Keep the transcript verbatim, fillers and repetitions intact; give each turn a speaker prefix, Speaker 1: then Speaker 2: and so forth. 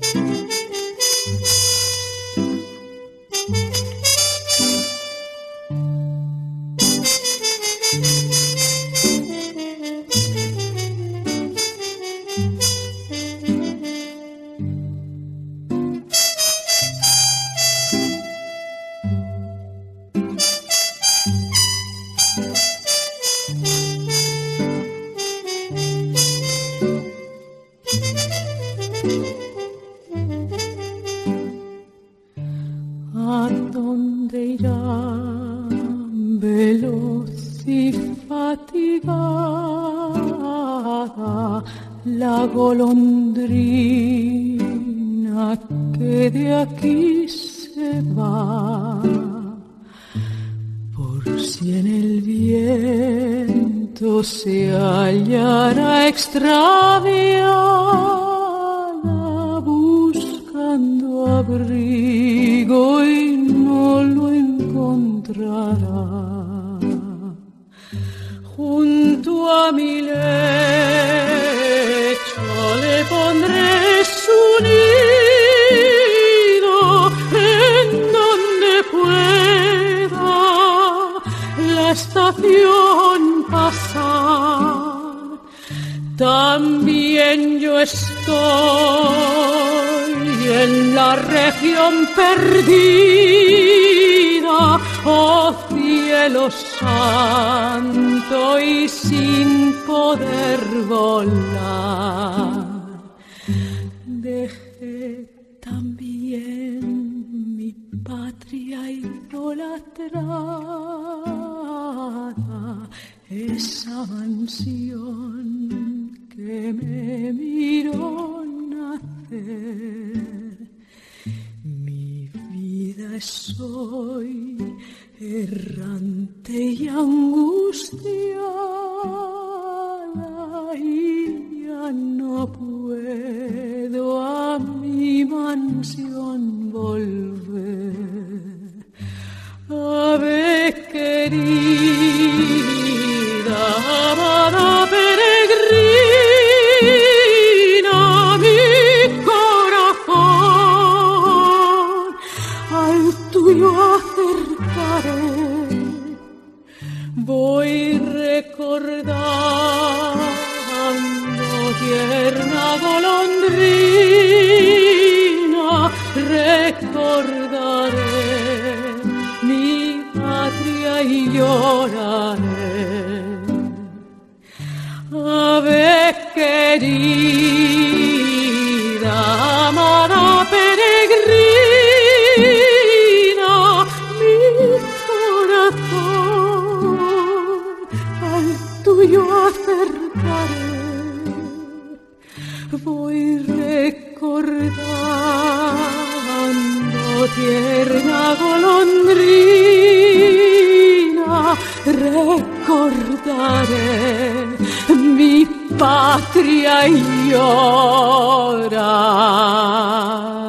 Speaker 1: La golondrina que de aquí se va, por si en el viento se hallara extraviada, buscando abrigo y no lo encontrará. Junto a mi lecho le pondré su nido, en donde pueda la estación pasar. También yo estoy en la región perdida, oh cielo santo, y sin poder volar. Dejé también mi patria idolatrada, esa mansión que me miró nacer. Mi vida es hoy errante y angustiada, y ya no puedo a mi mansión volver. Ave querida, amada peregrina, mi corazón al tuyo acercaré. Voy recordando, tierna golondrina, recordaré mi patria y lloraré. Ave querida, amada peregrina, mi corazón al tuyo acercaré. Voy recordando, tierna golondrina, recordaré mi patria y lloraré.